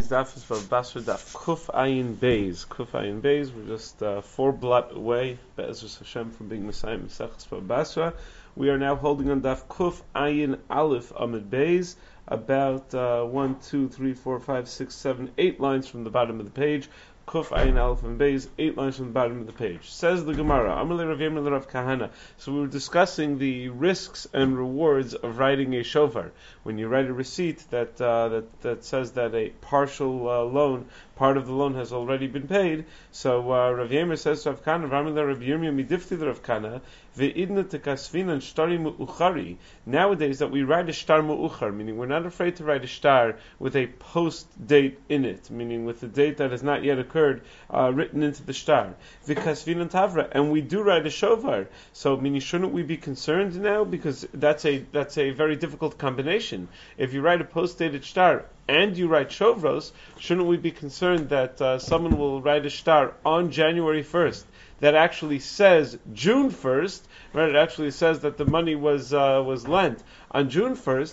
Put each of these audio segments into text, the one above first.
daf is for Basra daf Kuf Ayin Beis. Kuf Ayin Beis. We're just 4 blot away, Be'ezus Hashem, from being Messiah Mesechus for Basra. We are now holding on daf Kuf Ayin Aleph Amid Beis, about 1, 2, 3, 4, 5, 6, 7, 8 lines from the bottom of the page. Kuf Ayin Aleph and Beis, 8 lines from the bottom of the page. Says the Gemara, Amalei Rav Yirmiyah Rav Kahana. So we were discussing the risks and rewards of writing a shovar. When you write a receipt that says that a partial loan, part of the loan has already been paid. So Rav Yirmiyah says to Rav Kahana, Amalei Rav Yirmiyah midifti Rav Kahana, ve'idna tekasvina shtari mu'uchari. Nowadays that we write a shtar mu'uchar, meaning we're not afraid to write a shtar with a post date in it, meaning with a date that has not yet occurred, written into the shtar. V'kasvina tavra, and we do write a shovar. So meaning, shouldn't we be concerned now, because that's a very difficult combination. If you write a post dated shtar and you write shovros, shouldn't we be concerned that someone will write a shtar on January 1st that actually says June 1st, right? It actually says that the money was lent on June 1st.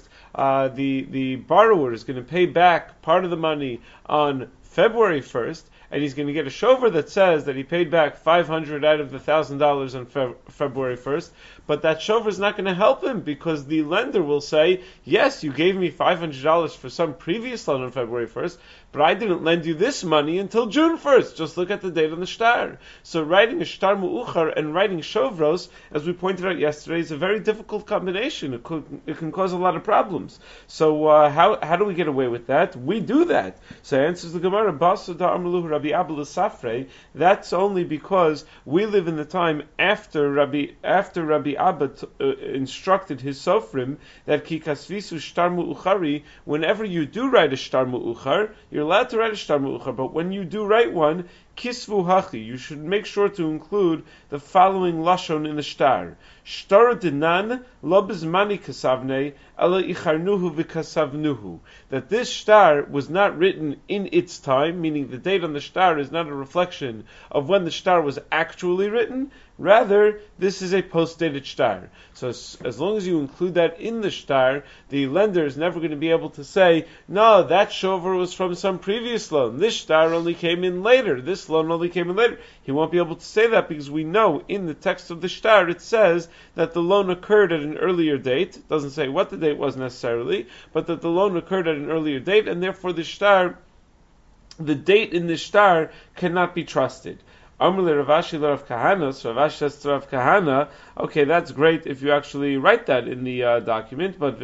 The borrower is going to pay back part of the money on February 1st, and he's going to get a shover that says that he paid back $500 out of the $1,000 on February 1st, but that shover is not going to help him, because the lender will say, yes, you gave me $500 for some previous loan on February 1st, but I didn't lend you this money until June 1st. Just look at the date on the shtar. So writing a shtar mu'uchar and writing shovros, as we pointed out yesterday, is a very difficult combination. It can cause a lot of problems. So how do we get away with that? We do that. So answers the Gemara, Rabbi Abba l'Safrei. That's only because we live in the time after Rabbi Abba instructed his sofrim that ki kasvisu shtar mu'uchari. Whenever you do write a shtar mu'uchar, you're allowed to write a shtar mu'uchar, but when you do write one, kisvu hachi, you should make sure to include the following lashon in the shtar. Shtar dinan lo bizmani kasavnei ela icharnuhu v'kasavnuhu. That this shtar was not written in its time, meaning the date on the shtar is not a reflection of when the shtar was actually written. Rather, this is a post-dated shtar. So as long as you include that in the shtar, the lender is never going to be able to say, no, that shover was from some previous loan. This shtar only came in later. This loan only came in later. He won't be able to say that, because we know in the text of the shtar it says that the loan occurred at an earlier date. It doesn't say what the date was necessarily, but that the loan occurred at an earlier date, and therefore the date in the shtar cannot be trusted. Amalei Rav Ashi Rav Kahana. So Rav Ashi says to Rav Kahana, okay, that's great if you actually write that in the document, but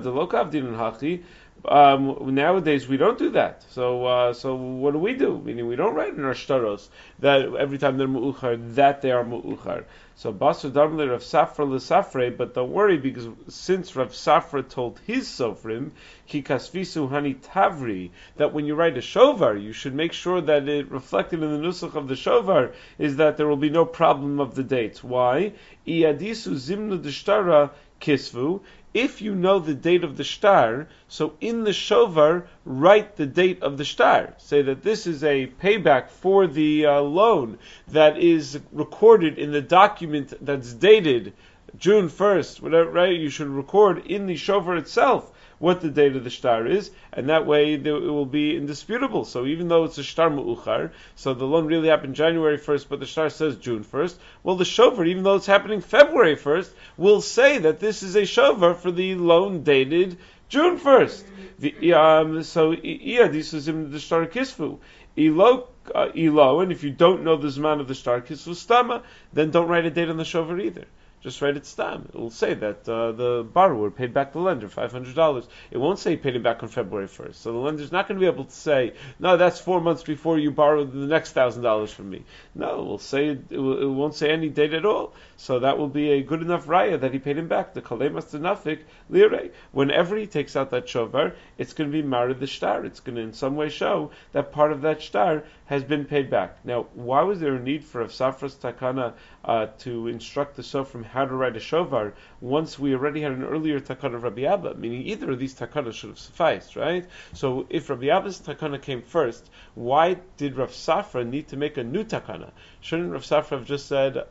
nowadays we don't do that. So what do? Meaning we don't write in our shtaros that every time they're mu'uchar, that they are mu'uchar. So Basra Darmle Rav Safra l'Safre, but don't worry, because since Rav Safra told his sofrim, ki kasvisu hani tavri, that when you write a shovar, you should make sure that it reflected in the nusach of the shovar is that there will be no problem of the dates. Why? Iadisu zimnu d'shtara kisvu. If you know the date of the shtar, so in the shovar, write the date of the shtar. Say that this is a payback for the loan that is recorded in the document that's dated June 1st, whatever, right? You should record in the shovar itself what the date of the shtar is, and that way it will be indisputable. So even though it's a shtar mu'uchar, so the loan really happened January 1st, but the shtar says June 1st, well, the shovar, even though it's happening February 1st, will say that this is a shovar for the loan dated June 1st. So, this is in the shtar kisvu. Ilo, and if you don't know the zman of the shtar kisvu stama, then don't write a date on the shovar either. Just write it stam. It will say that the borrower paid back the lender $500. It won't say he paid it back on February 1st. So the lender's not going to be able to say, no, that's 4 months before you borrowed the next $1,000 from me. No, it will say it won't say any date at all. So that will be a good enough raya that he paid him back. The kalemas tenafik lirei. Whenever he takes out that shovar, it's going to be married the shtar. It's going to in some way show that part of that shtar has been paid back. Now, why was there a need for Rav Safra's takana to instruct the sofrim how to write a shovar once we already had an earlier takana of Rabbi Abba? Meaning either of these takanas should have sufficed, right? So if Rabbi Abba's takana came first, why did Rav Safra need to make a new takana? Shouldn't Rav Safra have just said,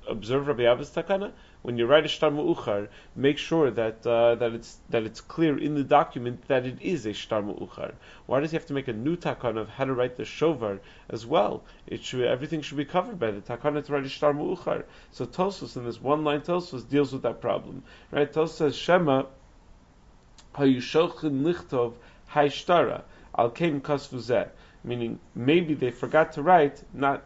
observe Rabbi Abba's takana? When you write a shtar mu'uchar, make sure that it's clear in the document that it is a shtar mu'uchar. Why does he have to make a new takana of how to write the shovar as well? Everything should be covered by the takana to write a shtar mu'uchar. So Tosfos, in this one line, Tosfos deals with that problem. Right? Tosfos says Shema hayushochin lichtov haishtara al keim kasvu, meaning maybe they forgot to write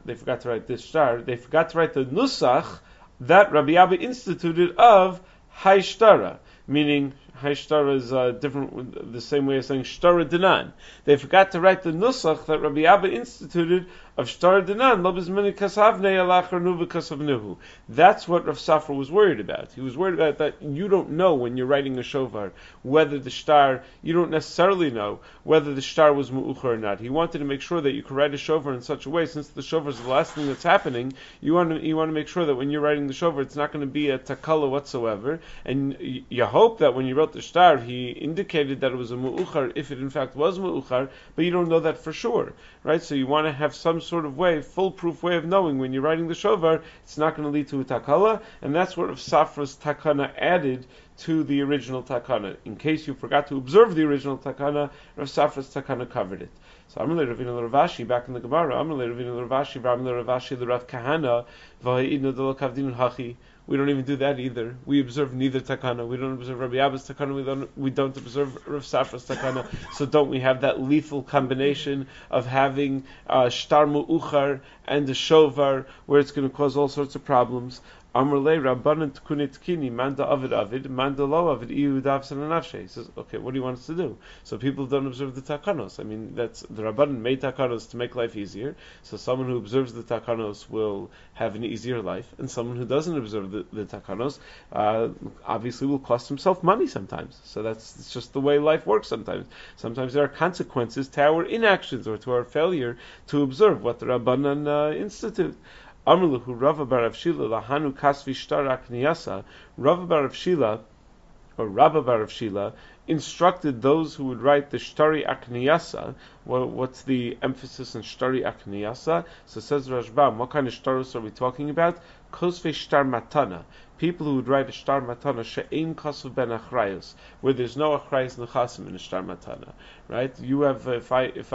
this shtar, they forgot to write the nusach that Rabbi Abba instituted of haishtara, meaning haishtara is different, the same way as saying shtara dinan. They forgot to write the nusach that Rabbi Abba instituted of shtara dinan, lo bizmini kasavnei alacharnu v'kasavnuhu. That's what Rav Safra was worried about. He was worried about that you don't know when you're writing a shovar whether the shtar, you don't necessarily know whether the shtar was mu'ucher or not. He wanted to make sure that you could write a shovar in such a way, since the shovar is the last thing that's happening, you want to make sure that when you're writing the shovar, it's not going to be a takala whatsoever, and you hope that when you wrote the shtar, he indicated that it was a mu'uchar, if it in fact was mu'uchar, but you don't know that for sure, right? So you want to have some sort of way, foolproof way of knowing when you're writing the shovar, it's not going to lead to a takala, and that's what Rav Safra's takana added to the original takana. In case you forgot to observe the original takana, Rav Safra's takana covered it. So Amalei Ravina Ravashi, back in the Gemara, Amalei Ravina Ravashi, Amalei Ravashi, the Rav Kahana, V'ha'idnu Delo Kavdinu Hachi. We don't even do that either. We observe neither takana. We don't observe Rabbi Abba's takana. We don't observe Rav Safra's takana. So don't we have that lethal combination of having shtar mu'uchar and a shovar, where it's going to cause all sorts of problems? Amrlei Rabbanan Tkunit Kini, Manda Avid, Manda Lo Avid, Iu Dav Sananafshe. He says, okay, what do you want us to do? So people don't observe the takanos. I mean, that's the Rabbanan made takanos to make life easier. So someone who observes the takanos will have an easier life, and someone who doesn't observe the takanos obviously will cost himself money sometimes. So it's just the way life works sometimes. Sometimes there are consequences to our inactions or to our failure to observe what the Rabbanan institute. Amrluhu Rava bar Rav Shila lahanu kasvi shtar akniyasa. Rava bar Rav Shila, or Rabba bar Rav Shila, instructed those who would write the shtari akniyasa. What's the emphasis on shtari akniyasa? So says Rashbam, what kind of shtaros are we talking about? Kosve shtar matana. People who would write a shtar matana she'ein kasav ben achrayos, where there's no achrayos nechasim in a shtar matana, right? You have if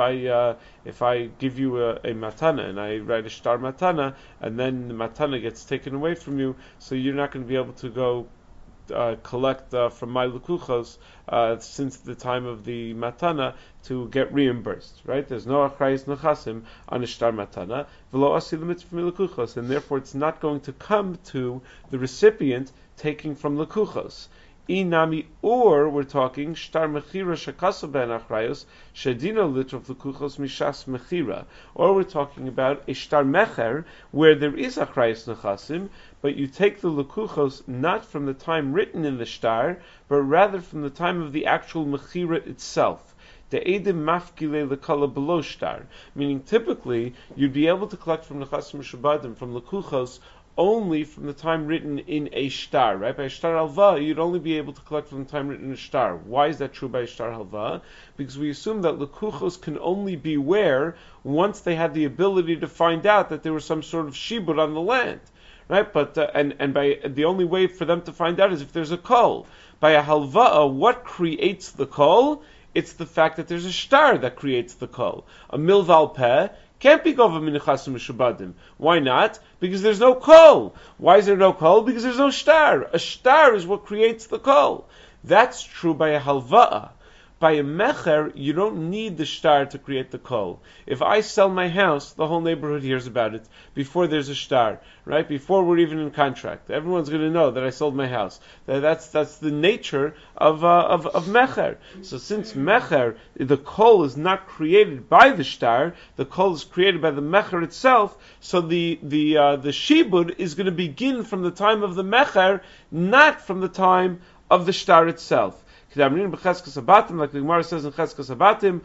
I give you a matana and I write a shtar matana, and then the matana gets taken away from you, so you're not going to be able to go collect from my lukuchos since the time of the matana to get reimbursed, right? There's no achrayis nechasim on a shtar matana, v'lo asi l'mitzvah lukuchos, and therefore it's not going to come to the recipient taking from lukuchos. Inami, or we're talking shtar mechira shekasa ben achrayos shedina litrov lukuchos mishas mechira, or we're talking about a shtar mecher where there is achrayos nechasim, but you take the lukuchos not from the time written in the shtar, but rather from the time of the actual mechira itself. The edim mafkile lekala below shtar, meaning typically you'd be able to collect from nechasim shubadim, from lukuchos, only from the time written in a shtar, right? By a shtar halva, you'd only be able to collect from the time written in a shtar. Why is that true by a shtar halva? Because we assume that lekuchos can only be where once they had the ability to find out that there was some sort of shibud on the land, right? But and by the only way for them to find out is if there's a kol. By a halva, what creates the kol? It's the fact that there's a shtar that creates the kol. A milval peh can't be gova minichasim mishubadim. Why not? Because there's no kol. Why is there no kol? Because there's no shtar. A shtar is what creates the kol. That's true by a halva'a. By a mecher, you don't need the shtar to create the kol. If I sell my house, the whole neighborhood hears about it before there's a shtar, right? Before we're even in contract, everyone's going to know that I sold my house. That's the nature of mecher. So since mecher, the kol is not created by the shtar, the kol is created by the mecher itself. So the shibud is going to begin from the time of the mecher, not from the time of the shtar itself. Like the Gemara says in Cheskas Abatim,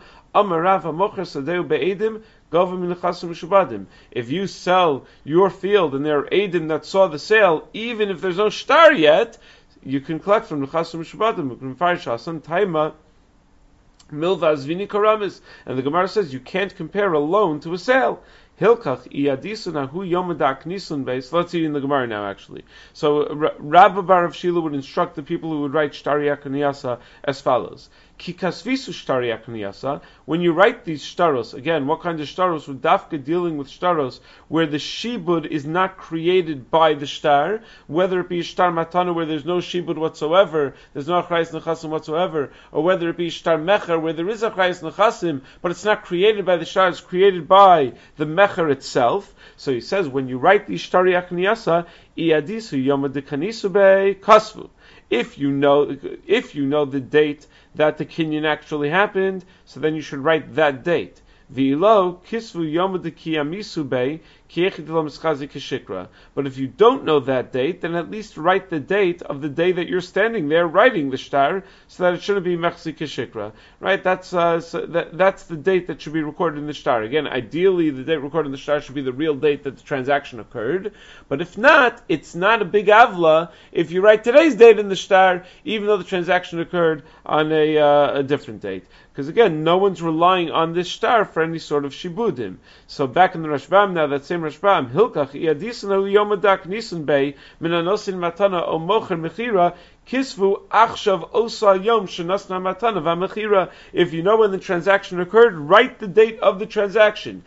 if you sell your field and there are Eidim that saw the sale, even if there's no shtar yet, you can collect from the Chasam Shubadim. You can find Shasan Taima Milvaz Vini Karamis. And the Gemara says you can't compare a loan to a sale. Hilkach iyadisuna hu yomadak nisun base. Let's see in the Gemara now, actually. So Rabbi Bar of Shila would instruct the people who would write Shtari Akaniyasa as follows. Kikasvisu Shtari Akaniyasa. When you write these shtaros, again, what kind of shtaros? With dafka dealing with shtaros where the shibud is not created by the shtar, whether it be shtar matana where there's no shibud whatsoever, there's no achrayis nechasim whatsoever, or whether it be shtar mecher where there is achrayis nechasim, but it's not created by the shtar, it's created by the mecher itself. So he says, when you write these Shtari Akaniyasa, iyadisu yomadikanisu be kasvu. If you know the date that the kinyan actually happened, so then you should write that date. V'ilo kisvu yomadikiyamisu be kishikra. But if you don't know that date, then at least write the date of the day that you're standing there writing the shtar, so that it shouldn't be mechzi kishikra. Right? That's the date that should be recorded in the shtar. Again, ideally, the date recorded in the shtar should be the real date that the transaction occurred. But if not, it's not a big avla if you write today's date in the shtar, even though the transaction occurred on a different date. Because again, no one's relying on this shtar for any sort of shibudim. So back in the Rashbam now, that same Rashbam, Hilkach iyadisna yomadak nisun bei minanosin matana o mocher mechira kisvu achshav osa yom shenasna matana v'mechira. If you know when the transaction occurred, write the date of the transaction.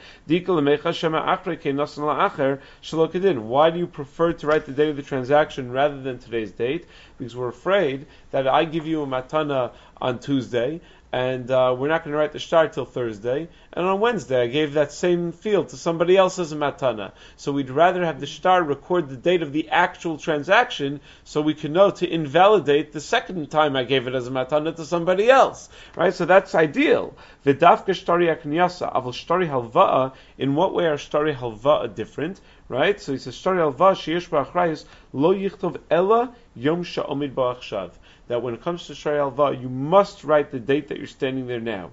Why do you prefer to write the date of the transaction rather than today's date? Because we're afraid that I give you a matana on Tuesday, and we're not going to write the shtar till Thursday, and on Wednesday I gave that same field to somebody else as a matana. So we'd rather have the shtar record the date of the actual transaction, so we can know to invalidate the second time I gave it as a matana to somebody else. Right? So that's ideal. V'dafka shtari akniyasa, avol shtari halva'a. In what way are shtari halva'a different? Right? So he says shtari halva'a sheyesh ba'achrayis lo yichtov ella yom sha'omid ba'achshav. That when it comes to Shtari Halva, you must write the date that you're standing there now.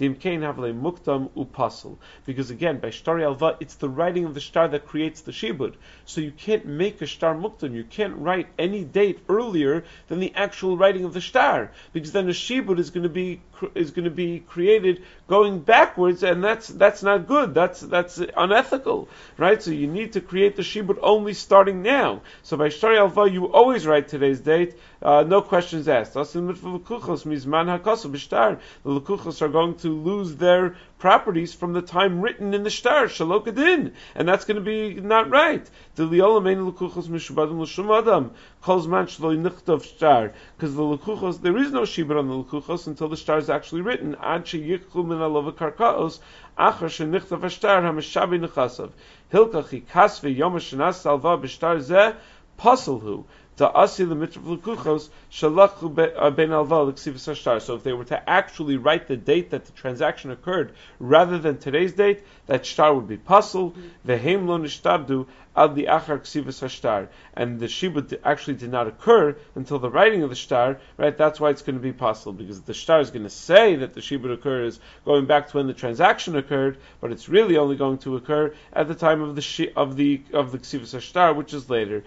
Because again, by Shtari Halva, it's the writing of the shtar that creates the shibud. So you can't make a shtar muktam. You can't write any date earlier than the actual writing of the shtar, because then the shibud is going to be created going backwards, and that's not good. That's unethical, right? So you need to create the shibud only starting now. So by Shtari Halva, you always write today's date. No questions asked. The lukuchos are going to lose their properties from the time written in the shtar, shalokadin, and that's going to be not right. Because the lukuchos, there is no shibud on the lukuchos until the shtar is actually written. Hilkachi kasve yom hashanas salva b'shtar zeh pasulhu. So if they were to actually write the date that the transaction occurred rather than today's date, that shtar would be pasul. Vehem lo nishtabdu ad the achar ksivas hashtar, and the shibud actually did not occur until the writing of the shtar. Right? That's why it's going to be pasul, because the shtar is going to say that the shibud occurs going back to when the transaction occurred, but it's really only going to occur at the time of the ksivas hashtar, which is later.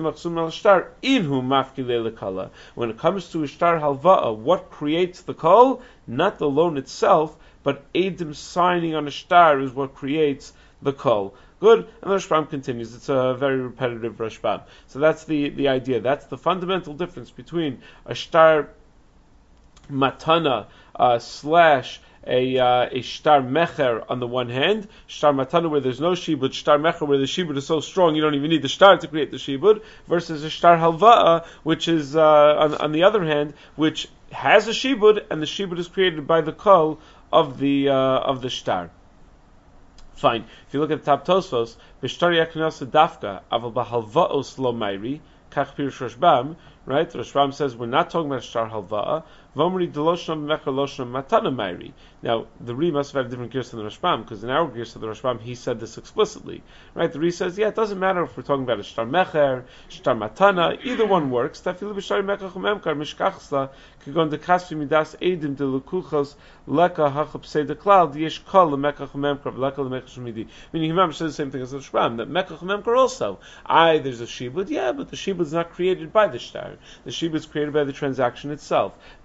When it comes to a shtar halva'a, what creates the kol? Not the loan itself, but Eidim signing on a shtar is what creates the kol. Good, and the Rashbam continues. It's a very repetitive Rashbam. So that's the idea. That's the fundamental difference between a shtar matana slash a shtar mecher on the one hand, shtar matana where there's no shibud, shtar mecher where the shibud is so strong you don't even need the shtar to create the shibud, versus a shtar halva'a, which is on the other hand, which has a shibud, and the shibud is created by the kol of the shtar. Fine. If you look at the top Tosfos, b'shtari akniyasa dafka aval b'halva'os lo mayri kach pirush Rashbam. Right? Rashbam says we're not talking about shtar halva'a. V'omri deloshna mecher loshna matana mayri. Now the Ri must have had a different gears than the Rashbam, because in our gears of the Rashbam he said this explicitly. Right? The Ri says, yeah, it doesn't matter if we're talking about a shtar mecher, shtar matana, either one works. Tafilu b'shtar mecher chumemkar mishkachsla kagon dekasvi midas edim de lukuchos leka hachapsei deklal yesh kol lemecher chumemkar v'leka lemecher shemidi. Meaning Himam says the same thing as the Rashbam, that mecher chumemkar also. There's a shibud, yeah, but the shibud is not created by the shtar. The shibud is created by the transaction itself.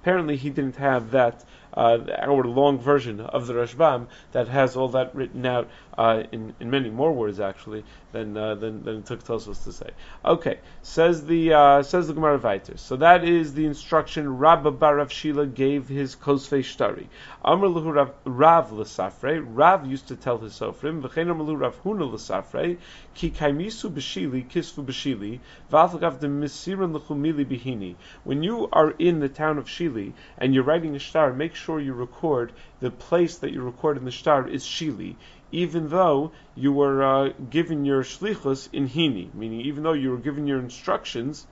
Apparently he didn't have that our long version of the Rashbam that has all that written out in many more words actually than it took Tosfos to say. Okay, says the Gemara Vayter. So that is the instruction Rabba bar Rav Shila gave his Kosvei Shtari. Amr lahu Rav l'safrei. Rav used to tell his Sofrim. V'chein amr lahu Rav Huna l'safrei. Ki kaimisu b'shili kisvu b'shili. V'altagav de misiran l'chumili bihini. When you are in the town of Shili and you're writing a shtar, make sure you record the place that you record in the shtar is Shili, even though you were given your shlichus in Hini, meaning even though you were given your instructions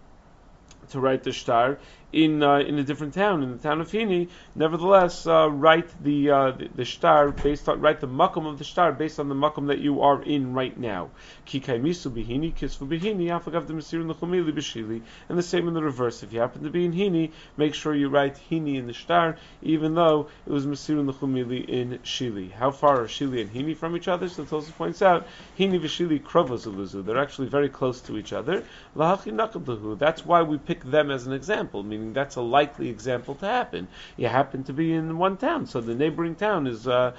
to write the shtar in a different town, in the town of Hini, nevertheless write the shtar based on write the makom of the shtar based on the makom that you are in right now. Ki kaimisu bihini kisvu bihini afagav de mesirin lechumili b'shili, and the same in the reverse. If you happen to be in Hini, make sure you write Hini in the shtar, even though it was mesirin lechumili in Shili. How far are Shili and Hini from each other? So Tosfos points out Hini v'Shili krovos uluzu. They're actually very close to each other. Lahachi nakad lahu. That's why we pick them as an example. Meaning that's a likely example to happen. You happen to be in one town, so the neighboring town is where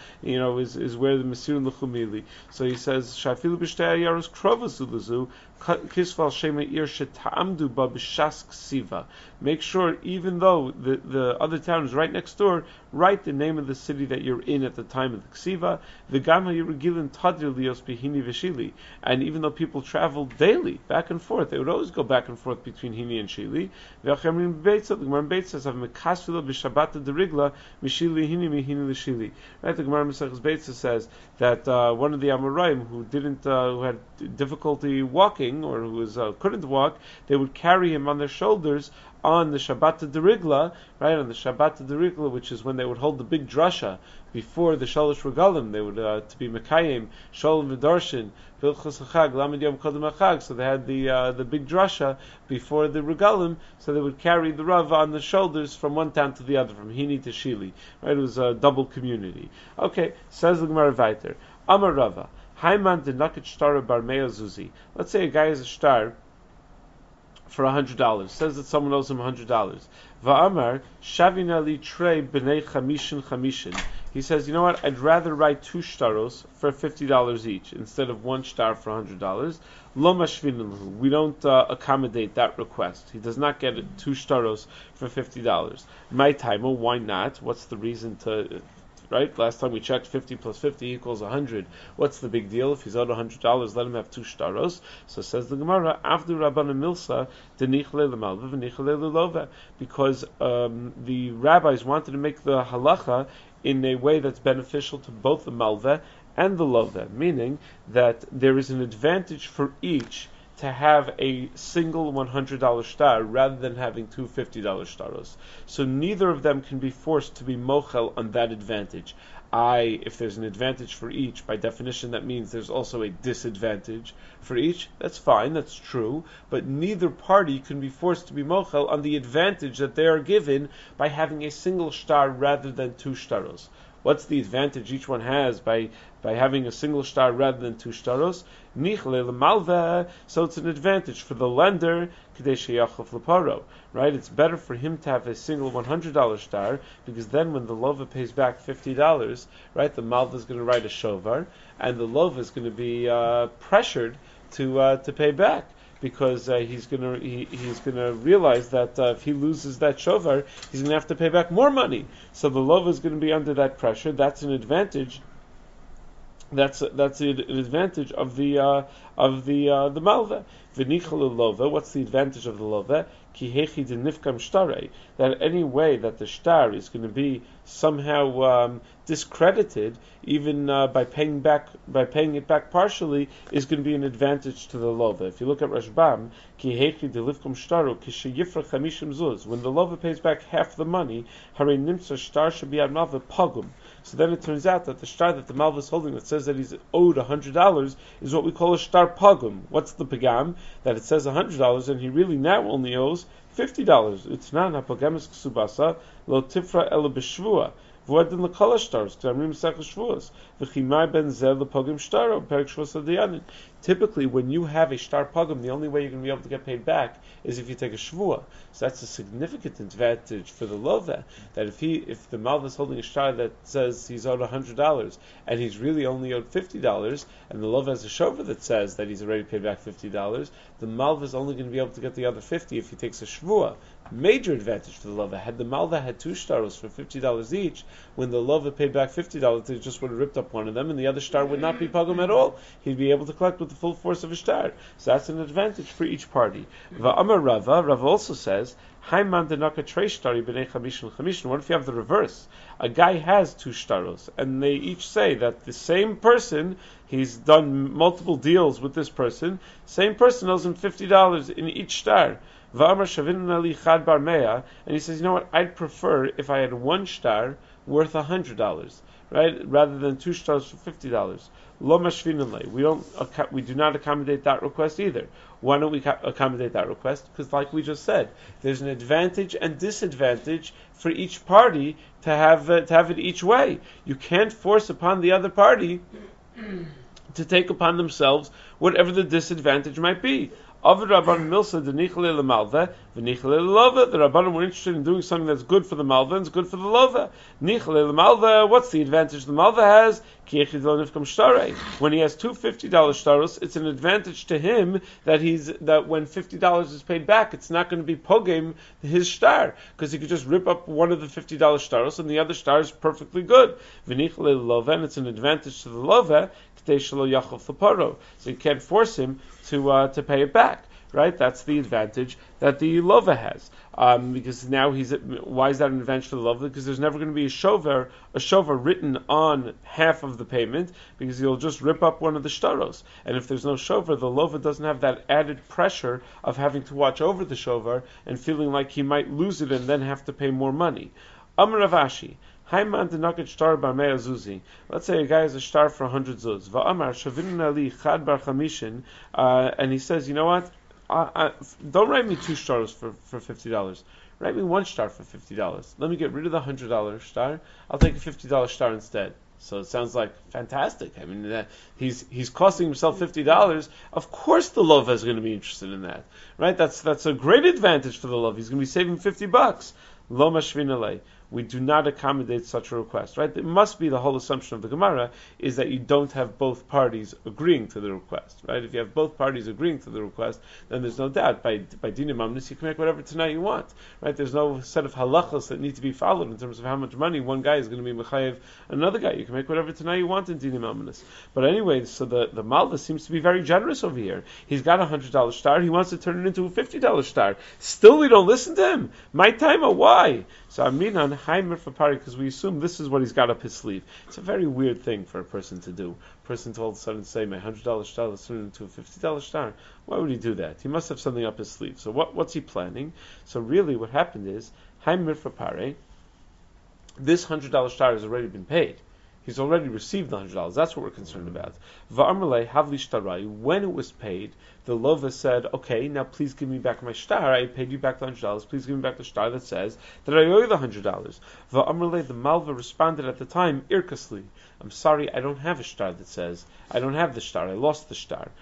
the Mesirun L'chumili. So he says, Shafilu b'shtei ayaros krovos uluzu kisval shema ir shetamdu ba b'shas ksiva. Make sure, even though the other town is right next door, write the name of the city that you're in at the time of the ksiva. The gama yirugilin tadir lios bihini v'shili. And even though people travel daily back and forth, they would always go back and forth between Hini and Shili. V'achemrim beitza, the Gemara Beitza says, "Mekasvila b'shabbat derigla mishili Hini mihini l'shili." Right, the Gemara Maseches Beitza says that one of the Amoraim who had difficulty walking, or who couldn't walk, they would carry him on their shoulders on the Shabbat Derigla, right, on the Shabbat Derigla, which is when they would hold the big drasha before the Shalosh Regalim. They would to be Mekayim, Sholem V'Darshin, Vilchos HaChag, Lamed Yom Kodem HaChag. So they had the big drasha before the Regalim, so they would carry the Rav on the shoulders from one town to the other, from Hini to Shili. Right, it was a double community. Okay, says the Gemara Vayter. Amar Rava, Haiman de Naket Shtar Bar Mea Zuzi. Let's say a guy has a shtar for $100. Says that someone owes him $100. Va'amar shavina li trei b'nei chamishin chamishin. He says, you know what? I'd rather write 2 shtaros for $50 each instead of 1 shtar for $100. Lo mashvinu. We don't accommodate that request. He does not get 2 shtaros for $50. My timer, why not? What's the reason to? Right? Last time we checked 50 plus 50 equals 100. What's the big deal? If he's owed $100, let him have 2 shtaros. So says the Gemara, Avdu Rabbana Milsa, Denichle L'malva, V'nichle L'lova. Because the rabbis wanted to make the halacha in a way that's beneficial to both the malva and the lova, meaning that there is an advantage for each to have a single $100 shtar rather than having 2 $50 shtaros. So neither of them can be forced to be mochel on that advantage. If there's an advantage for each, by definition that means there's also a disadvantage for each. That's fine, that's true, but neither party can be forced to be mochel on the advantage that they are given by having a single shtar rather than 2 shtaros. What's the advantage each one has by having a single shtar rather than 2 shtaros? Nichle l'malveh, so it's an advantage for the lender, k'dei sheyachov l'paro. Right? It's better for him to have a single $100 shtar, because then when the lova pays back $50, right, the malveh is going to write a shovar, and the lova is going to be pressured to pay back. Because he's gonna realize that if he loses that shovar, he's gonna have to pay back more money. So the lova is going to be under that pressure. That's an advantage. That's an advantage of the malva. V'nichal lova. What's the advantage of the lova? Ki hechi de nifkam shtarei. That any way that the shtar is going to be somehow discredited, even by paying it back partially, is going to be an advantage to the lova. If you look at Rashbam, ki hechi de lifkam shtaru ki sheyifra chamishim zuz. When the lova pays back half the money, harei nimtza shtar shabi ad malva pagum. So then it turns out that the shtar that the malva is holding that says that he's owed $100 is what we call a shtar pagum. What's the pagam? That it says $100 and he really now only owes $50. It's not hapagamis ksubasa lo tifra ela b'shvua. V'adin l'kol hashtaros, k'amrim Masechah Shavuos, v'chimai ben zeh l'pogim shtaro, perik Shavuos hadayanin. Typically, when you have a shtar pogim, the only way you're going to be able to get paid back is if you take a shvua. So that's a significant advantage for the lova. That if the malva is holding a shtar that says he's owed $100 and he's really only owed $50, and the lova has a shover that says that he's already paid back $50, the malva is only going to be able to get the other $50 if he takes a shvua. Major advantage for the lova. Had the malva had two shtaros for $50 each, when the lova paid back $50, they just would have ripped up one of them, and the other shtar would not be pogum at all. He'd be able to collect with the full force of a shtar. So that's an advantage for each party. Va'amar Rava also says, Haiman denaka trei shtari b'nei chamishin chamishin. What if you have the reverse? A guy has two shtaros, and they each say that the same person, he's done multiple deals with this person, same person owes him $50 in each shtar. Va'amar shavin ali chad bar mea, and he says, you know what, I'd prefer if I had one shtar worth $100, right, rather than two stars for $50. Lo mashvin, we do not accommodate that request either. Why don't we accommodate that request? Because, like we just said, there's an advantage and disadvantage for each party to have it each way. You can't force upon the other party to take upon themselves whatever the disadvantage might be. The Rabbanim were interested in doing something that's good for the malva and it's good for the lova. What's the advantage the malva has? When he has two $50 shtaros, it's an advantage to him that when $50 is paid back, it's not going to be pogim his shtar, because he could just rip up one of the $50 shtaros and the other shtar is perfectly good. And it's an advantage to the lova, so you can't force him to pay it back. Right, that's the advantage that the lova has, because now why is that an advantage for the lova? Because there's never going to be a shover written on half of the payment, because he'll just rip up one of the shtaros. And if there's no shover, the lova doesn't have that added pressure of having to watch over the shover and feeling like he might lose it and then have to pay more money. Amar Rav Ashi. Let's say a guy has a shtar for 100 zuz. And he says, you know what? Don't write me two stars for $50. Write me one star for $50. Let me get rid of the $100 star. I'll take a $50 star instead. So it sounds like fantastic. I mean, he's costing himself $50. Of course, the lova is going to be interested in that, right? That's a great advantage for the lova. He's going to be saving $50. Lo mashvinalei. We do not accommodate such a request, right? It must be the whole assumption of the Gemara is that you don't have both parties agreeing to the request, right? If you have both parties agreeing to the request, then there's no doubt by dinim amnis you can make whatever tonight you want, right? There's no set of halachas that need to be followed in terms of how much money one guy is going to be mechayev another guy. You can make whatever tonight you want in dinim amnis. But anyway, so the malva seems to be very generous over here. He's got $100 star. He wants to turn it into a $50 star. Still, we don't listen to him. My time, why? So Aminan Haimer for Pari, because we assume this is what he's got up his sleeve. It's a very weird thing for a person to do. A person to all of a sudden say, my $100 star, let's turn it into a $50 star. Why would he do that? He must have something up his sleeve. So what's he planning? So really what happened is, Haimer for Pari, this $100 star has already been paid. He's already received the $100. That's what we're concerned about. Va'amrlei havli shtarai. When it was paid, the lova said, okay, now please give me back my shtar. I paid you back the $100. Please give me back the shtar that says that I owe you the $100. Va'amrlei, the malva responded at the time, irkasli. I'm sorry, I don't have a shtar that says, I don't have the shtar. I lost the shtar.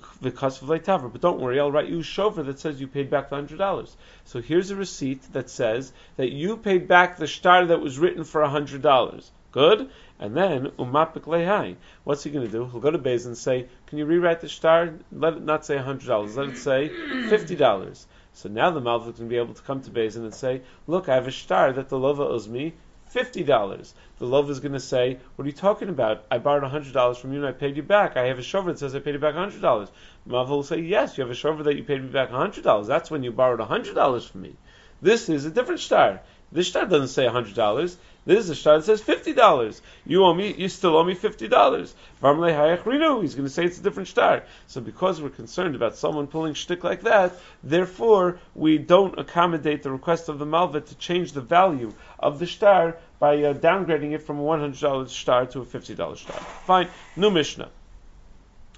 But don't worry, I'll write you a shover that says you paid back the $100. So here's a receipt that says that you paid back the shtar that was written for $100. Good? And then, umapik lehai. What's he going to do? He'll go to Beis and say, can you rewrite the shtar? Let it not say $100. Let it say $50. So now the malva can be able to come to Beis and say, look, I have a shtar that the lova owes me $50. The lova is going to say, what are you talking about? I borrowed $100 from you and I paid you back. I have a shover that says I paid you back $100. Malva will say, yes, you have a shover that you paid me back $100. That's when you borrowed $100 from me. This is a different shtar. This shtar doesn't say $100. This is a shtar that says $50. You still owe me $50. He's going to say it's a different shtar. So because we're concerned about someone pulling shtick like that, therefore we don't accommodate the request of the malva to change the value of the shtar by downgrading it from a $100 shtar to a $50 shtar. Fine. New Mishnah.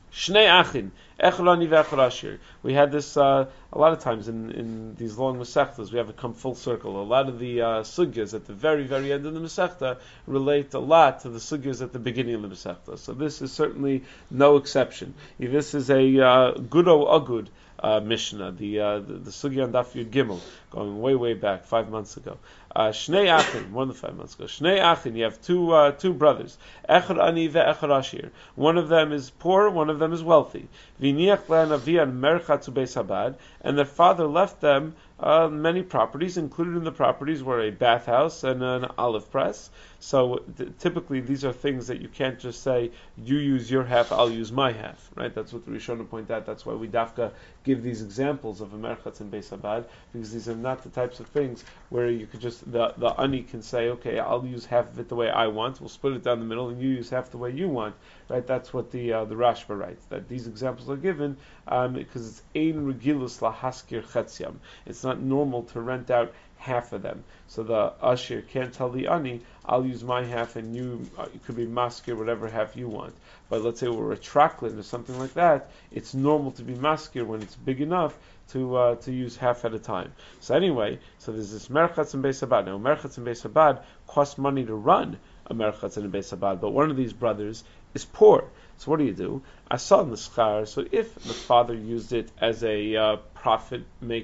Shnei achin, echad ani ve'echad ashir. We had this a lot of times in these long Masechtas. We have it come full circle. A lot of the sugyas at the very, very end of the Masechta relate a lot to the sugyas at the beginning of the Masechta. So this is certainly no exception. This is a Gudo Agud Mishnah, the Sugya on Daf Yud Gimel, going way back, 5 months ago. Shnei Achin, more than 5 months ago. Shnei Achin, you have two brothers. Echad Ani ve'echad Ashir. One of them is poor, one of them is wealthy. V'niach le'an avian merchat Beis Habad, and their father left them many properties. Included in the properties were a bathhouse and an olive press. So typically these are things that you can't just say, you use your half, I'll use my half, right? That's what the Rishonim point out. That's why we dafka give these examples of a merchatz and Beis Habad, because these are not the types of things where you could just, the ani can say, okay, I'll use half of it the way I want, we'll split it down the middle, and you use half the way you want, right? That's what the Rashba writes, that these examples are given because it's ein regilus lahaskir chetziam. It's not normal to rent out half of them. So the Ashir can't tell the Ani, I'll use my half and you could be maskir whatever half you want. But let's say we're a traklin or something like that, it's normal to be maskir when it's big enough to use half at a time. So anyway, so there's this merchatz and Beis Habad. Now merchatz and Beis Habad cost money to run a merchatz and a Beis Habad, but one of these brothers is poor. So what do? Asal nischar. So if the father used it as a profit,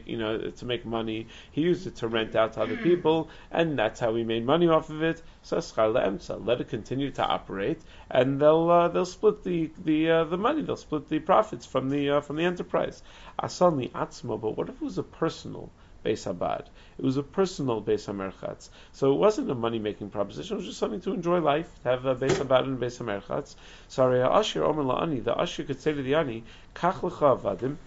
to make money, he used it to rent out to other people, and that's how he made money off of it. So schar le'emsa, let it continue to operate, and they'll split the money, they'll split the profits from the enterprise. Asal ni atzmo. But what if it was a personal Beis Habad? It was a personal Beis HaMerchatz. So it wasn't a money-making proposition, it was just something to enjoy life, to have a Beis Habad and a Beis HaMerchatz. Sorry, Ashir Omer La'ani, the Ashir could say to the Ani, Kach lecha avadim,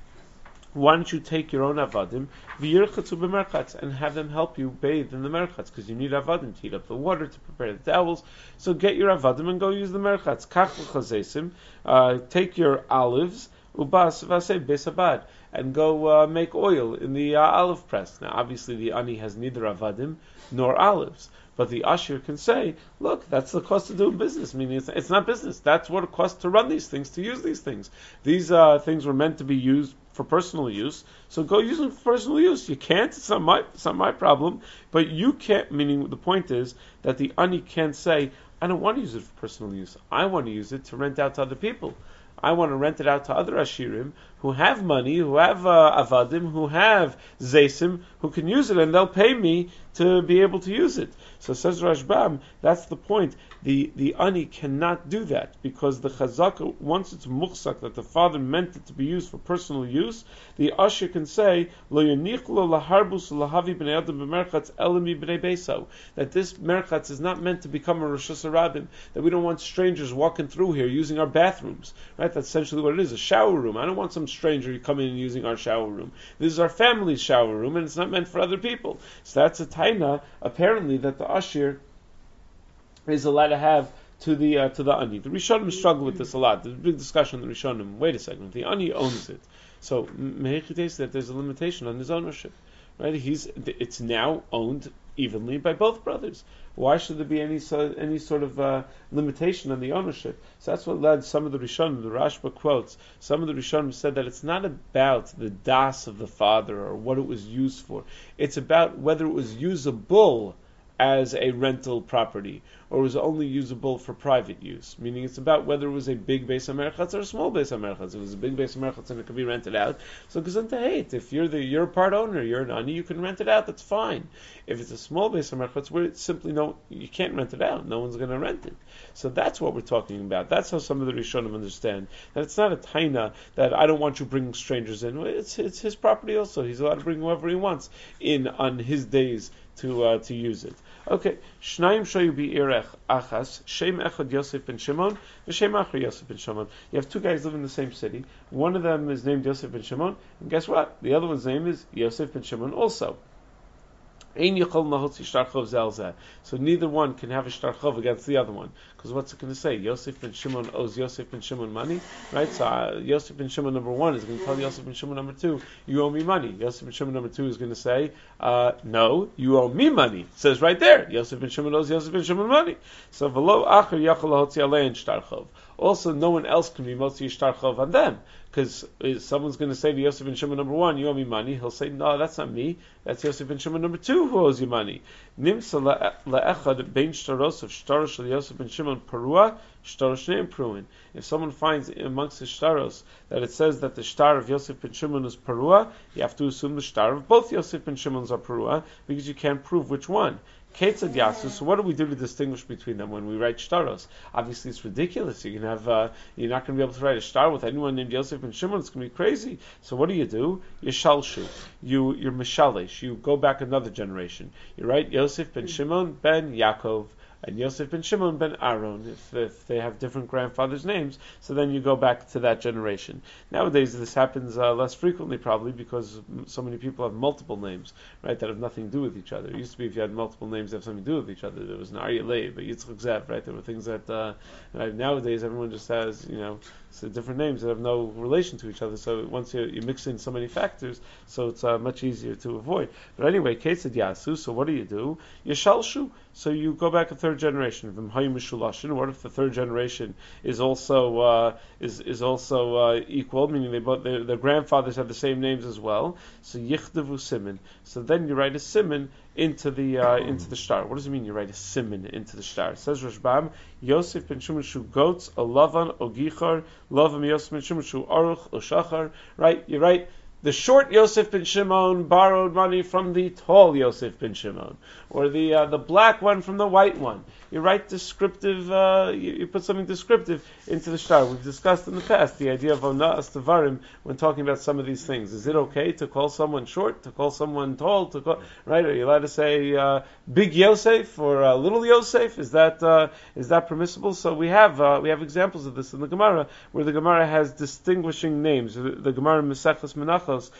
why don't you take your own avadim, v'yirchatzu b'merchatz, and have them help you bathe in the merchatz, because you need avadim to heat up the water, to prepare the towels. So get your avadim and go use the merchatz. Kach lecha zesim, take your olives, ubas v'aseh Beis Habad, and go make oil in the olive press. Now, obviously, the ani has neither avadim nor olives, but the ashir can say, "Look, that's the cost of doing business. Meaning, it's not business. That's what it costs to run these things, to use these things. These things were meant to be used for personal use, so go use them for personal use. You can't. It's not my problem. But you can't. Meaning, the point is that the ani can't say, "I don't want to use it for personal use. I want to use it to rent out to other people. I want to rent it out to other ashirim who have money, who have avadim, who have zaysim, who can use it, and they'll pay me to be able to use it." So says Rashbam, that's the point. The ani cannot do that, because the chazaka, once it's muchsak, that the father meant it to be used for personal use, the ashir can say, Lo yanichlo laharbus lahavi b'nei adam b'merchatz elemi b'nei beisau, that this merchatz is not meant to become a Rosh Hashanah, that we don't want strangers walking through here using our bathrooms, right? That's essentially what it is, a shower room. I don't want some stranger coming and using our shower room. This is our family's shower room, and it's not meant for other people. So that's a taina, apparently, that the ashir is allowed to have to the ani. The Rishonim struggle with this a lot. There's a big discussion in the Rishonim. Wait a second, the ani owns it, so mehechites that there's a limitation on his ownership, right? It's now owned evenly by both brothers. Why should there be any sort of limitation on the ownership? So that's what led some of the Rishonim, the Rashba quotes, some of the Rishonim said that it's not about the das of the father or what it was used for. It's about whether it was usable as a rental property, or was only usable for private use. Meaning it's about whether it was a big Beis HaMerchatz or a small Beis HaMerchatz. If it was a big Beis HaMerchatz and it could be rented out, so gesundheit. If you're a part owner, you're an ani, you can rent it out, that's fine. If it's a small Beis HaMerchatz, where it's simply you can't rent it out, no one's going to rent it. So that's what we're talking about. That's how some of the Rishonim understand, that it's not a taina, that I don't want you bringing strangers in. It's his property also. He's allowed to bring whoever he wants in on his days to use it. Okay, Shnayim shayu bi'irech achas, Shem echad Yosef ben Shimon, Shem achar Yosef ben Shimon. You have two guys living in the same city. One of them is named Yosef ben Shimon, and guess what? The other one's name is Yosef ben Shimon also. So neither one can have a shtarchov against the other one, because what's it going to say? Yosef ben Shimon owes Yosef ben Shimon money, right? So Yosef ben Shimon number one is going to tell Yosef ben Shimon number two, you owe me money. Yosef ben Shimon number two is going to say, no, you owe me money. It says right there, Yosef ben Shimon owes Yosef ben Shimon money. So v'lo acher yachol lahotzi alein shtarchov. also no one else can be motzi shtar chov on them. Because someone's going to say to Yosef ben Shimon number 1, you owe me money. He'll say, no, that's not me. That's Yosef ben Shimon number 2 who owes you money. Nimsa le'echad bein shtaros of shtar shel Yosef ben Shimon parua, shtar shneim pruin. If someone finds amongst the shtaros that it says that the shtar of Yosef ben Shimon is parua, you have to assume the shtar of both Yosef ben Shimons are parua, because you can't prove which one. Ketzad Yasu. So what do we do to distinguish between them when we write shtaros? Obviously, it's ridiculous. You can have you're not going to be able to write a shtar with anyone named Yosef ben Shimon. It's going to be crazy. So what do? You shalshu. You're mishalish. You go back another generation. You write Yosef ben Shimon ben Yaakov and Yosef ben Shimon ben Aaron, if they have different grandfathers' names, so then you go back to that generation. Nowadays, this happens less frequently, probably because so many people have multiple names, right, that have nothing to do with each other. It used to be if you had multiple names, they have something to do with each other. There was an Aryeh Leib, a Yitzchak Zev, right? There were things that right, nowadays everyone just has, so different names that have no relation to each other. So once you mix in so many factors, so it's much easier to avoid. But anyway, Ketzad Yasu. So what do? You shalshu. So you go back a third generation. What if the third generation is also equal, meaning their grandfathers have the same names as well? So yichdavu simin. So then you write a simin into the shtar. What does it mean? You write a simin into the shtar. It says Rashbam, Yosef ben Shimon shu goats a lavan o gichar lavam Yosef ben Shimon shu aruch o shachar. Right? You write the short Yosef ben Shimon borrowed money from the tall Yosef ben Shimon, or the black one from the white one. You write descriptive. You put something descriptive into the shtar. We've discussed in the past the idea of onas tavarim when talking about some of these things. Is it okay to call someone short, to call someone tall, right? Are you allowed to say big Yosef or little Yosef? Is that permissible? So we have examples of this in the Gemara, where the Gemara has distinguishing names. The Gemara Mesechus Menachos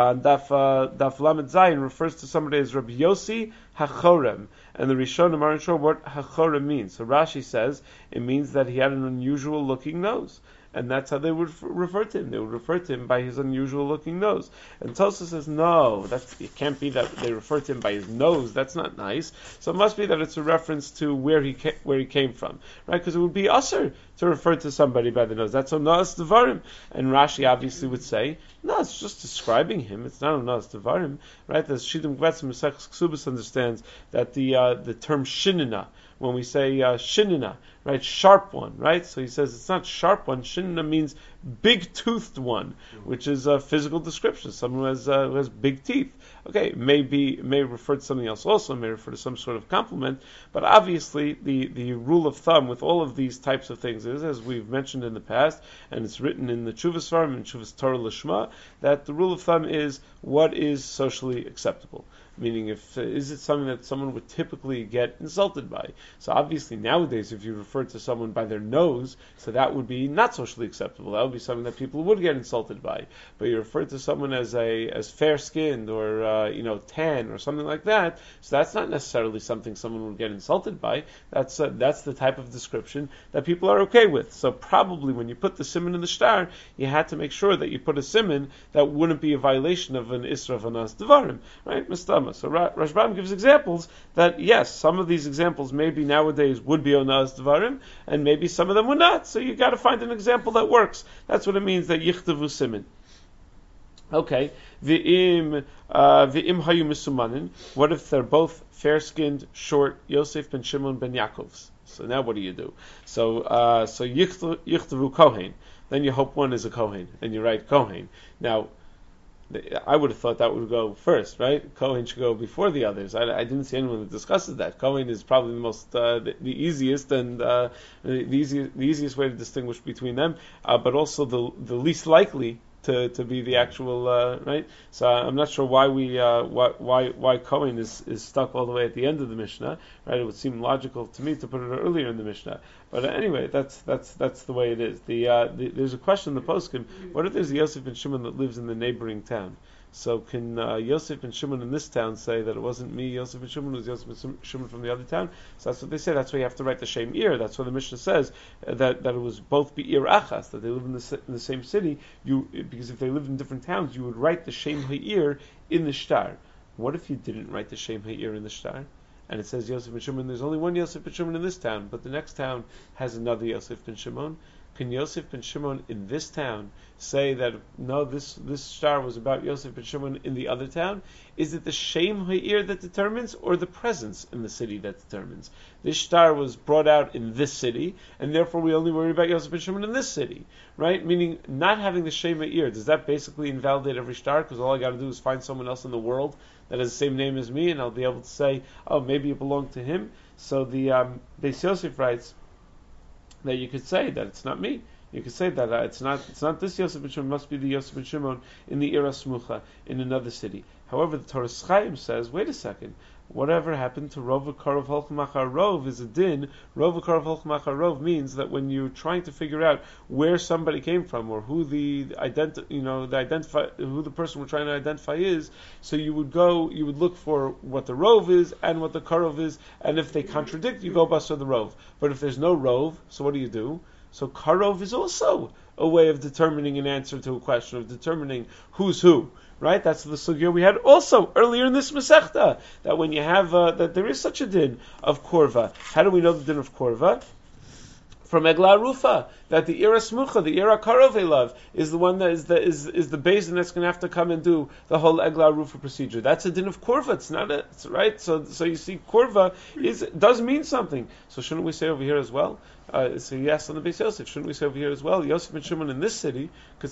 Daf Lamed Zayin refers to somebody as Rabbi Yossi HaChorem, and the Rishonim aren't sure what HaChorem means. So Rashi says it means that he had an unusual looking nose. And that's how they would refer to him. They would refer to him by his unusual looking nose. And Tosa says, no, it can't be that they refer to him by his nose. That's not nice. So it must be that it's a reference to where he came from, right? Because it would be usher to refer to somebody by the nose. That's onas devarim. And Rashi obviously would say, no, it's just describing him. It's not onas devarim, right? The Shidim Gvetzim Mesechus Ksubas understands that the term shinina, when we say shinina, right, sharp one, right? So he says it's not sharp one. Shinina means big-toothed one, which is a physical description. Someone who has big teeth. Okay, may refer to something else also, may refer to some sort of compliment, but obviously the rule of thumb with all of these types of things is, as we've mentioned in the past, and it's written in the Chuvas Farm and Chuvas Torah Lishma, that the rule of thumb is what is socially acceptable. Meaning, is it something that someone would typically get insulted by? So obviously nowadays, if you refer to someone by their nose, so that would be not socially acceptable. That would be something that people would get insulted by. But you refer to someone as fair skinned or tan or something like that, so that's not necessarily something someone would get insulted by. That's the type of description that people are okay with. So probably when you put the siman in the shtar, you had to make sure that you put a siman that wouldn't be a violation of an isra of anas devarim, right? So Rashbam gives examples that, yes, some of these examples maybe nowadays would be onas devarim, and maybe some of them would not. So you got to find an example that works. That's what it means that yichtavu simin. Okay, v'im hayu misumanin. What if they're both fair-skinned, short, Yosef ben Shimon ben Yaakovs? So now what do? So yichtavu kohen. Then you hope one is a kohen, and you write kohen. Now, I would have thought that would go first, right? Kohen should go before the others. I didn't see anyone that discusses that. Kohen is probably the most, the easiest and the easiest way to distinguish between them, but also the least likely to be the actual right. So I'm not sure why why Kohen is stuck all the way at the end of the Mishnah, right? It would seem logical to me to put it earlier in the Mishnah. But anyway, that's the way it is. There's a question in the poskim. What if there's a Yosef ben Shimon that lives in the neighboring town? So can Yosef ben Shimon in this town say that it wasn't me, Yosef ben Shimon, it was Yosef ben Shimon from the other town? So that's what they say. That's why you have to write the Shem Ir. That's why the Mishnah says that it was both Be'ir Achas, that they live in the same city. Because if they lived in different towns, you would write the Shem Ha'ir in the shtar. What if you didn't write the Shem Ha'ir in the shtar? And it says Yosef ben Shimon, there's only one Yosef ben Shimon in this town, but the next town has another Yosef ben Shimon. can Yosef ben Shimon in this town say that no, this star was about Yosef ben Shimon in the other town? Is it the Shem Ha'ir that determines, or the presence in the city that determines? This star was brought out in this city, and therefore we only worry about Yosef ben Shimon in this city, right? Meaning, not having the Shem Ha'ir, does that basically invalidate every star? Because all I got to do is find someone else in the world that has the same name as me, and I'll be able to say, oh, maybe it belonged to him. So the Beis Yosef writes that you could say that it's not me. You could say that it's not this Yosef ben Shimon, it must be the Yosef ben Shimon in the Ira Smucha, in another city. However, the Torah Chaim says, wait a second, whatever happened to Rov Karov Holchem Achar Rov is a din. Rov Karov Holchem Achar Rov means that when you're trying to figure out where somebody came from or who who the person we're trying to identify is, so you would look for what the Rov is and what the Karov is, and if they contradict, you go basar the Rov. But if there's no Rov, so what do? So Karov is also a way of determining an answer to a question, of determining who's who, right? That's the sugya we had also earlier in this Masechta, that when you have, that there is such a din of Korva. How do we know the din of Korva? From Egla Rufa, that the Ira Smucha, the Ira Karov Elav, is the one that is the basin that's going to have to come and do the whole Egla Rufa procedure. That's a din of Korva. It's not right. So you see, Korva does mean something. So shouldn't we say over here as well? So yes, on the Beis Yosef, shouldn't we say over here as well? Yosef ben Shimon in this city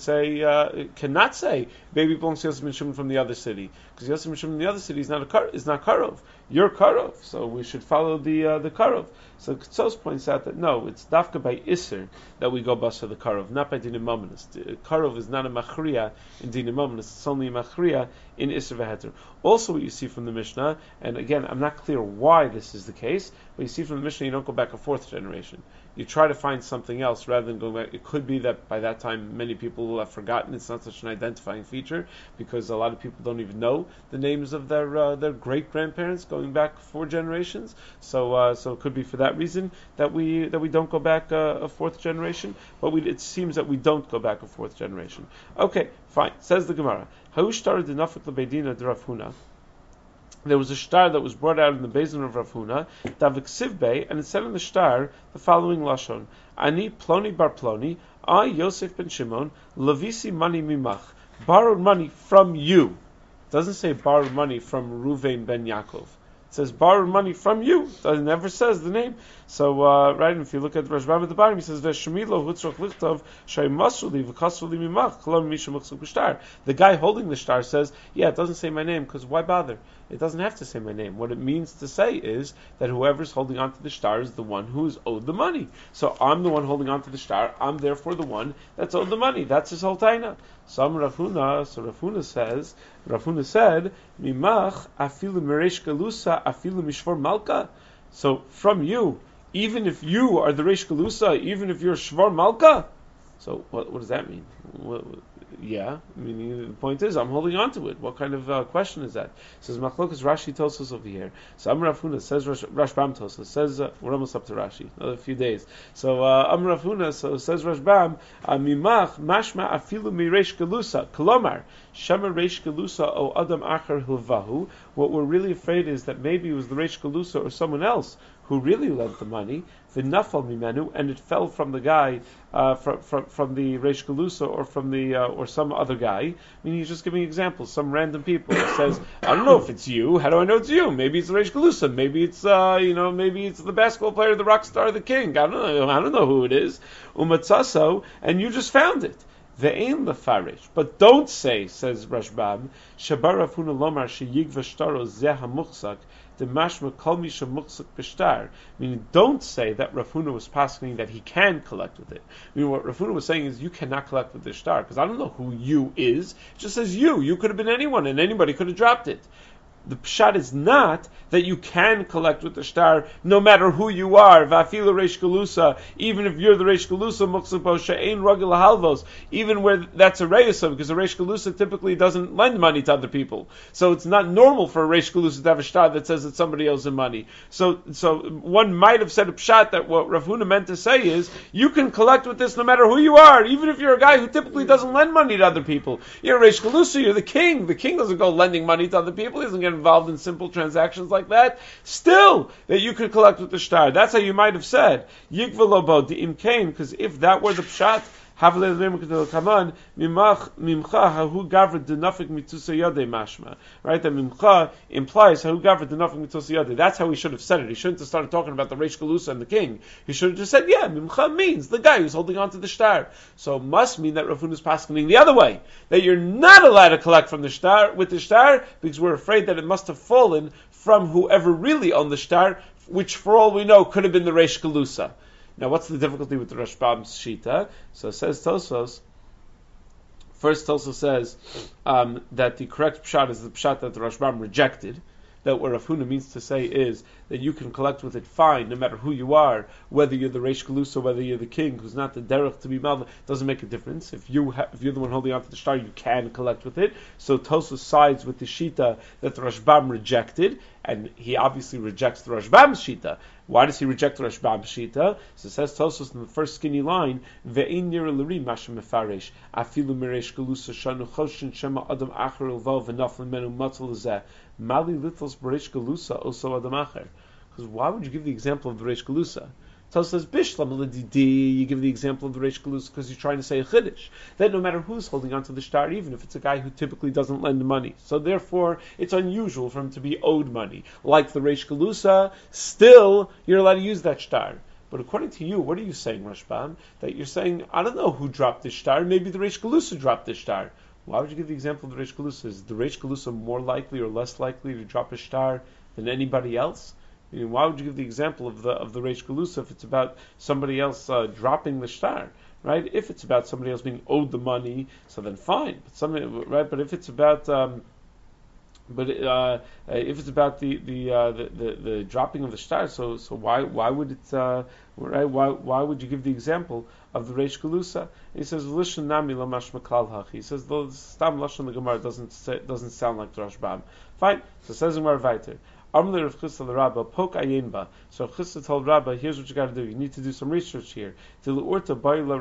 cannot say baby belongs to Yosef ben Shimon from the other city, because Yosef ben Shimon in the other city is not Karov. You're Karov, so we should follow the Karov. So Ktsos points out that no, it's dafka by Isser that we go basar the Karov, not by Dinim Mominus. Karov is not a machriya in Dinim Mominus; it's only a machriya in Isser v'Heter. Also, what you see from the Mishnah, and again, I'm not clear why this is the case, but you see from the Mishnah, you don't go back a fourth generation. You try to find something else rather than going back. It could be that by that time many people will have forgotten. It's not such an identifying feature because a lot of people don't even know the names of their great grandparents going back 4 generations. So it could be for that reason that we don't go back a fourth generation. But it seems that we don't go back a fourth generation. Okay, fine. Says the Gemara. Ha'ushtar dinafik lebeidina d'Rav. There was a star that was brought out in the basin of Rav Huna, Davik Sivbei, and it said in the star the following lashon: Ani Ploni bar Ploni, I Yosef ben Shimon, Levisi money mimach, borrowed money from you. It doesn't say borrowed money from Ruvain ben Yaakov. It says borrowed money from you. It never says the name. So right, if you look at Rashbam at the bottom, he says Veshemilo hutzroch lichtov shaymasuli v'kasuli mimach klon misha muksuk b'shtar. The guy holding the star says, yeah, it doesn't say my name because why bother? It doesn't have to say my name. What it means to say is that whoever's holding onto the star is the one who is owed the money. So I'm the one holding onto the star. I'm therefore the one that's owed the money. That's his whole taina. So Rav Huna said, Mimach afilu meresh galusa afilu mishvor malka. So from you, even if you are the Reish Galusa, even if you're Shvar Malka, so what does that mean? Yeah, I mean the point is I'm holding on to it. What kind of question is that? It says Machlokas Rashi tells us over here. So Amar Rav Huna says Rashbam tells us. Says we're almost up to Rashi, another few days. So Amar Rav Huna says Rashbam Mimach Mashma Afilu Mireish Galusa Kolomar Shema Reish Galusa O Adam Achar Hilvahu. What we're really afraid is that maybe it was the Reish Galusa or someone else who really lent the money, the nafal mimenu, and it fell from the guy, from the Reish Galusa or from the or some other guy. I mean, he's just giving examples. Some random people says, I don't know if it's you. How do I know it's you? Maybe it's the Reish Galusa. Maybe it's maybe it's the basketball player, the rock star, the king. I don't know who it is. Umatzaso, and you just found it. Ve'ein lefarish, but don't say, says Rashbam, Shabar Rav Huna lomar sheyigva shtaro zeh hamuchzak the mashma kol misha muchzak b'shtar. Meaning, don't say that Rav Huna was passing that he can collect with it. I mean, what Rav Huna was saying is you cannot collect with this star because I don't know who you is. It just says you. You could have been anyone, and anybody could have dropped it. The pshat is not that you can collect with the star no matter who you are. Va'afilu reish galusa, even if you're the reish galusa, muksabo she'ein ragil halvos, even where that's a reisah, because a reish galusa typically doesn't lend money to other people. So it's not normal for a reish galusa to have a star that says that somebody owes him money. So one might have said a pshat that what Rav Huna meant to say is you can collect with this no matter who you are, even if you're a guy who typically doesn't lend money to other people. You're a reish galusa, you're the king. The king doesn't go lending money to other people. He doesn't get get involved in simple transactions like that, still that you could collect with the shtar. That's how you might have said Yigvalobo the imkain, because if that were the pshat, right, that mimcha implies hahu gavra denafik mitusa yadei. That's how he should have said it. He shouldn't have started talking about the Reish Galusa and the king. He should have just said, yeah, mimcha means the guy who's holding on to the shtar. So it must mean that Rav Huna is paskening the other way, that you're not allowed to collect from the shtar with the shtar because we're afraid that it must have fallen from whoever really owned the shtar, which for all we know could have been the Reish Galusa. Now, what's the difficulty with the Rashbam's shita? So it says Tosfos. First, Tosfos says that the correct pshat is the pshat that the Rashbam rejected. That what Rav Huna means to say is that you can collect with it fine, no matter who you are, whether you're the Reish Galusa, whether you're the king, who's not the derech to be malva, doesn't make a difference. If you're the one holding on to the shtar, you can collect with it. So Tosfos sides with the shita that the Rashbam rejected, and he obviously rejects the Rashbam's shita. Why does he reject the Rashbam's shita? So it says Tosfos in the first skinny line, Ve'in nir l'ri mashem mefaresh, afilu mireish galusa shanu choshin shema adam acher ilvav v'naflim menu matzal lezeh, mali litlos b'reish galusa also adam acher. Because why would you give the example of the Reish Galusa? Tosfos says, Bishlam l'didi, you give the example of the Reish Galusa because you're trying to say a chiddush. That no matter who's holding on to the shtar, even if it's a guy who typically doesn't lend money. So therefore, it's unusual for him to be owed money. Like the Reish Galusa, still, you're allowed to use that shtar. But according to you, what are you saying, Rashbam? That you're saying, I don't know who dropped this shtar, maybe the Reish Galusa dropped this shtar. Why would you give the example of the Reish Galusa? Is the Reish Galusa more likely or less likely to drop a shtar than anybody else? I mean, why would you give the example of the Reish Galusa if it's about somebody else dropping the shtar, right? If it's about somebody else being owed the money, so then fine. But But if it's about if it's about the dropping of the shtar, so why would it right? Why would you give the example of the Reish Galusa? He says Lishon Nami Lamash Maklal Hach. He says the Stam Lashon the Gemara doesn't sound like the Rashbam. Fine. So it says in Marvaiter. Amle Rav Chisda l'Rabba poke ayinba. So Rav Chisda told Rabba, here's what you got to do. You need to do some research here. Because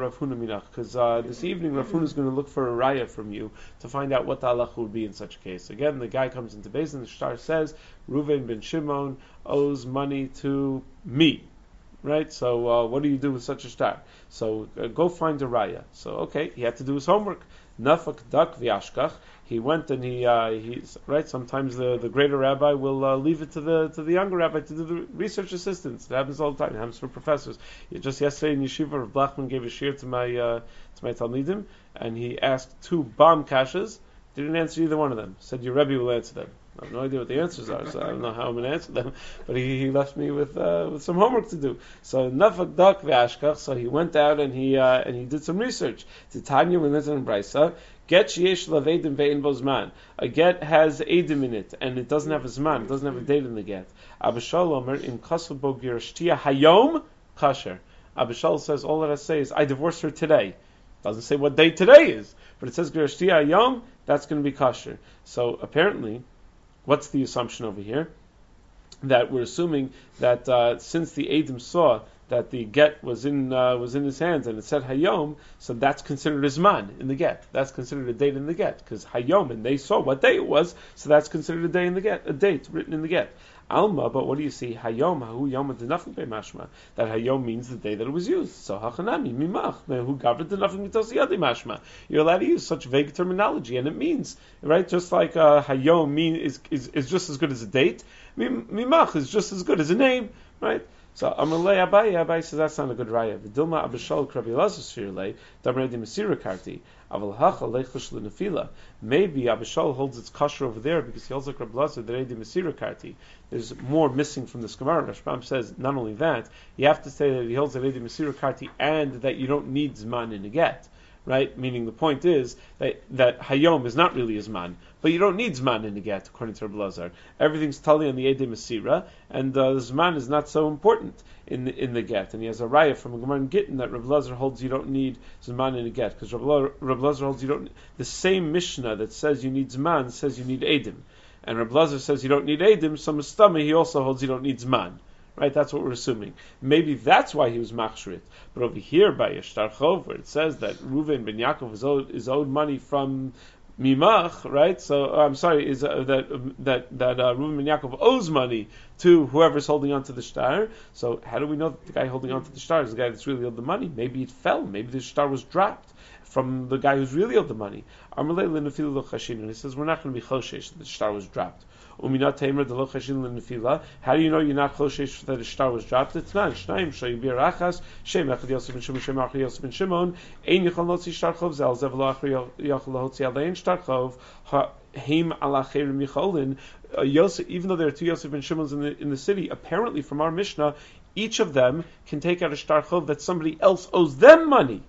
this evening Rav Huna is going to look for a raya from you to find out what the halacha would be in such a case. Again, the guy comes into Beis and the shtar says Reuven ben Shimon owes money to me. Right? So what do you do with such a shtar? So go find a raya. So okay, he had to do his homework. Nafak dak v'yashkach. He went and he right. Sometimes the greater rabbi will leave it to the younger rabbi to do the research assistants. It happens all the time. It happens for professors. Just yesterday in yeshiva, Rav Blachman gave a shir to my talmidim, and he asked 2 bomb kashas. Didn't answer either one of them. Said your rebbe will answer them. I have no idea what the answers are, so I don't know how I'm going to answer them. But he left me with some homework to do. So nafak dak v'ashkach. So he went out and he did some research. Titania we learned in Brisa. Get sheyesh lavedim ve'in bo zman. A get has edim in it, and it doesn't have a zman. It doesn't have a date in the get. Abishal Omer in kasul bo girashtia hayom kasher. Abishal says all that I say is I divorced her today. Doesn't say what day today is, but it says girashtia hayom. That's going to be kasher. So apparently, what's the assumption over here? That we're assuming that since the Edom saw that the get was in his hands and it said Hayom, so that's considered a Zman in the get. That's considered a date in the get because Hayom, and they saw what day it was, so that's considered a day in the get, a date written in the get. Alma, but what do you see? Hayom, hahu yom denafik mashma. That Hayom means the day that it was used. So hachanami mimach who gavra denafik mitos yadi mashma. You're allowed to use such vague terminology, and it means right, just like Hayom is just as good as a date. Mimach is just as good as a name, right? So Amalei Abai says that's not a good raya. V'dilma Abishal Krabi Elazar Shirlei Damredi Mesira Karti Aval Hacha Leichush L'Nefila. Maybe Abishal holds its kasher over there because he holds like Rabbi Elazar Damredi Mesira Karti. There's more missing from this Gemara. Rashbam says not only that, you have to say that he holds Damredi Mesira Karti and that you don't need Zman in a get. Right? Meaning the point is that Hayom is not really a Zman, but you don't need Zman in the get, according to Rabbi Lazar. Everything's tali on the Edei Mesira, and the Zman is not so important in the get. And he has a raya from a Gemara in Gittin that Rabbi Lazar holds you don't need Zman in the get, because Rabbi Lazar holds you don't. The same Mishnah that says you need Zman says you need Edim, and Rabbi Lazar says you don't need Edim. So Mustama he also holds you don't need Zman. Right, that's what we're assuming. Maybe that's why he was machshrit. But over here by Yeshtar Chov, where it says that Reuven ben Yaakov is owed money from Mimach, right? So I'm sorry, is that Reuven ben Yaakov owes money to whoever's holding on to the shtar. So how do we know that the guy holding on to the shtar is the guy that's really owed the money? Maybe it fell. Maybe the shtar was dropped from the guy who's really owed the money. And he says we're not going to be choshesh that the shtar was dropped. How do you know you're not choshesh that the shtar was dropped? It's not. Shnayim shayibir achas shem echad Yosef ben Shimon shem achri Yosef ben Shimon ein yichol lotzi shtar chov zel zev lo achri yachol lotzi alein shtar chov haim ala cherim yicholin. Yosef, even though there are two Yosef ben Shimons in the city, apparently from our Mishnah, each of them can take out a shtar chov that somebody else owes them money.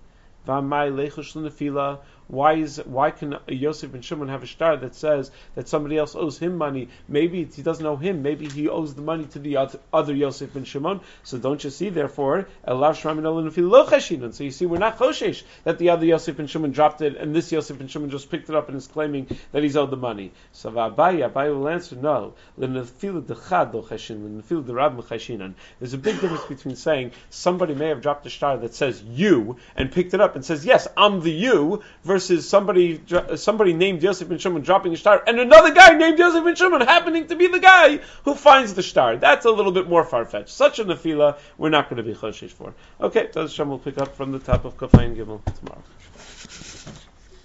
Why can Yosef ben Shimon have a shtar that says that somebody else owes him money? Maybe he doesn't owe him. Maybe he owes the money to the other Yosef ben Shimon. So don't you see? Therefore, so you see, we're not choshesh that the other Yosef ben Shimon dropped it, and this Yosef ben Shimon just picked it up and is claiming that he's owed the money. So Abaye will answer no. There's a big difference between saying somebody may have dropped a shtar that says you and picked it up and says yes, I'm the you, versus somebody named Yosef ben Shimon dropping a shtar, and another guy named Yosef ben Shimon happening to be the guy who finds the shtar. That's a little bit more far-fetched. Such a nefila, we're not going to be choshesh for. Okay, Hashem will pick up from the top of Kaf Ayin Gimel tomorrow.